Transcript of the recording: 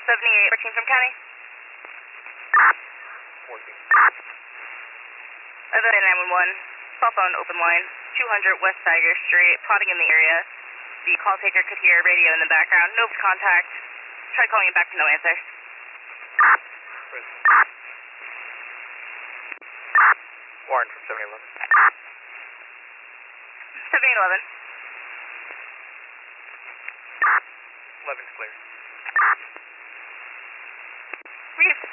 14 from County. 14. Other than 911, cell phone open line, 200 West Tiger Street, plotting in the area. The call taker could hear radio in the background. No contact. Try calling him back to no answer. Warren from 711. 711. 11's clear. Reef.